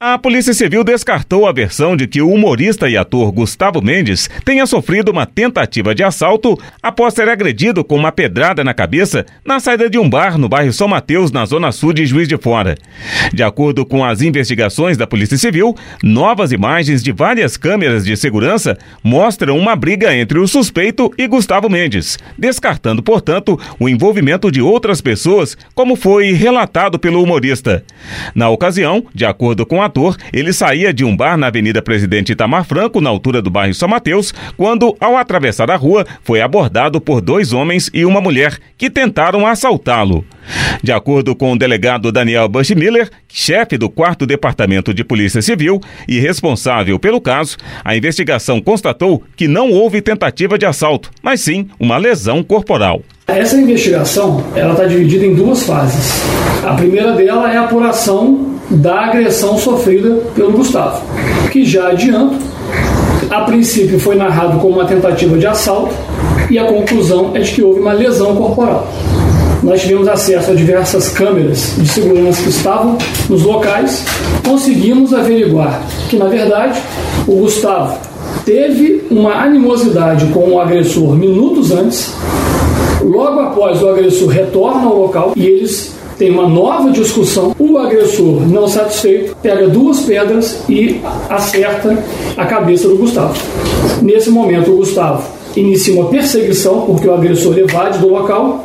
A Polícia Civil descartou a versão de que o humorista e ator Gustavo Mendes tenha sofrido uma tentativa de assalto após ser agredido com uma pedrada na cabeça na saída de um bar no bairro São Mateus, na zona sul de Juiz de Fora. De acordo com as investigações da Polícia Civil, novas imagens de várias câmeras de segurança mostram uma briga entre o suspeito e Gustavo Mendes, descartando, portanto, o envolvimento de outras pessoas, como foi relatado pelo humorista. Na ocasião, de acordo com o ator, ele saía de um bar na Avenida Presidente Itamar Franco, na altura do bairro São Mateus, quando, ao atravessar a rua, foi abordado por 2 homens e uma mulher que tentaram assaltá-lo. De acordo com o delegado Daniel Bushmiller, chefe do 4º Departamento de Polícia Civil e responsável pelo caso, a investigação constatou que não houve tentativa de assalto, mas sim uma lesão corporal. Essa investigação está dividida em 2 fases. A primeira dela é a apuração da agressão sofrida pelo Gustavo, que já adianto, a princípio foi narrado como uma tentativa de assalto e a conclusão é de que houve uma lesão corporal. Nós tivemos acesso a diversas câmeras de segurança que estavam nos locais, conseguimos averiguar que, na verdade, o Gustavo teve uma animosidade com o agressor minutos antes. Logo após, o agressor retorna ao local e eles têm uma nova discussão. O agressor, não satisfeito, pega 2 pedras e acerta a cabeça do Gustavo. Nesse momento, o Gustavo inicia uma perseguição, porque o agressor evade do local.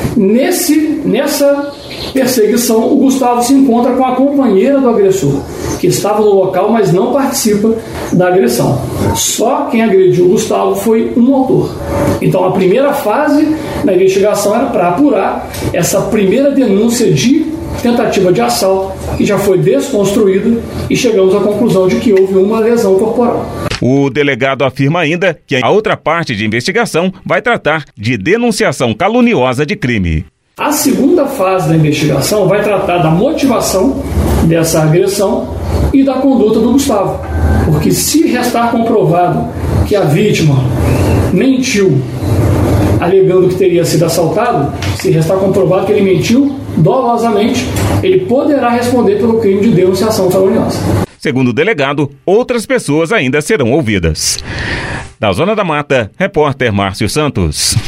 Nessa perseguição, o Gustavo se encontra com a companheira do agressor, que estava no local, mas não participa da agressão. Só quem agrediu o Gustavo foi um autor. Então, a primeira fase da investigação era para apurar essa primeira denúncia de tentativa de assalto, que já foi desconstruída, e chegamos à conclusão de que houve uma lesão corporal. O delegado afirma ainda que a outra parte de investigação vai tratar de denunciação caluniosa de crime. A segunda fase da investigação vai tratar da motivação dessa agressão e da conduta do Gustavo. Porque se restar comprovado que a vítima mentiu, alegando que teria sido assaltado, se restar comprovado que ele mentiu dolosamente, ele poderá responder pelo crime de denunciação caluniosa. Segundo o delegado, outras pessoas ainda serão ouvidas. Da Zona da Mata, repórter Márcio Santos.